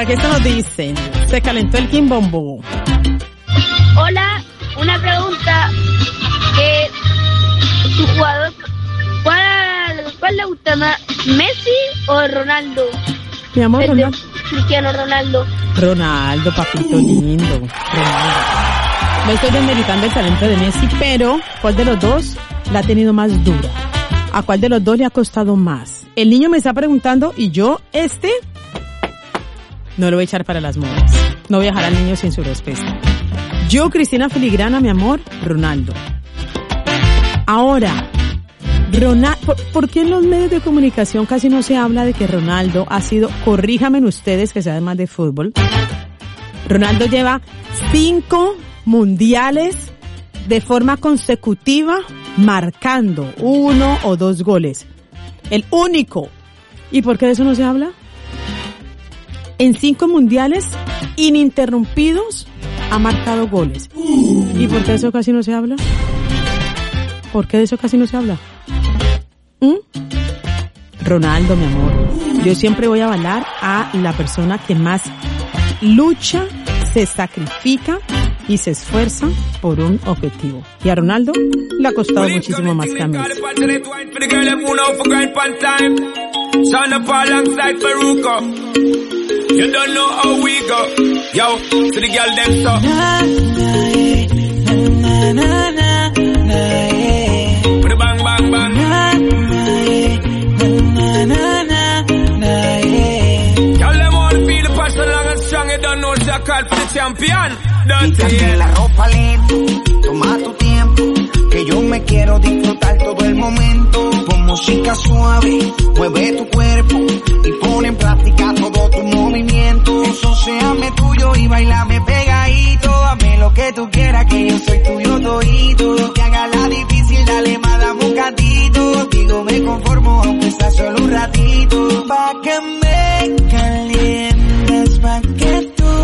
aquí esto nos dicen. Se calentó el quimbombo. Hola, una pregunta. ¿Tu jugador, cuál le gusta más, Messi o Ronaldo? Mi amor, Ronaldo. Cristiano Ronaldo. Ronaldo, papito lindo. Ronaldo. No estoy demeritando el talento de Messi, pero ¿cuál de los dos la ha tenido más dura? ¿A cuál de los dos le ha costado más? El niño me está preguntando y yo, no lo voy a echar para las modas. No voy a dejar al niño sin su respuesta. Yo, Cristina Filigrana, mi amor, Ronaldo. Ahora, ¿por qué en los medios de comunicación casi no se habla de que Ronaldo ha sido, corríjanme ustedes que saben más de fútbol, Ronaldo lleva 5 mundiales de forma consecutiva marcando 1 o 2 goles? El único. ¿Y por qué de eso no se habla? En 5 mundiales ininterrumpidos ha marcado goles. ¿Y por qué de eso casi no se habla? ¿Por qué de eso casi no se habla? Ronaldo, mi amor. Yo siempre voy a avalar a la persona que más lucha, se sacrifica y se esfuerza por un objetivo. Y a Ronaldo le ha costado muchísimo más que a Messi. You don't know how we go. Yo, to the girl them so. Put a bang bang bang. Girl them wanna feel the passion long and strong. You don't know it's a call for the champion. Quítate la ropa lento, toma tu tiempo, que yo me quiero disfrutar todo el momento. Con música suave, mueve tu cuerpo y pon en práctica todo tu movimiento. Eso séame tuyo y bailame pegadito. Hazme lo que tú quieras, que yo soy tuyo todito. Que haga la difícil, dale más, dame un gatito. Digo me conformo, aunque sea solo un ratito. Pa' que me